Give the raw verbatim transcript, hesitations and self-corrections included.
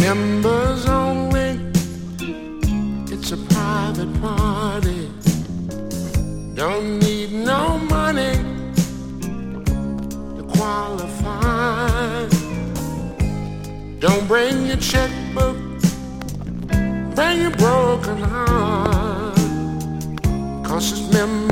Members only, it's a private party. Don't need no money to qualify. Don't bring your checkbook, bring your broken heart, 'cause it's members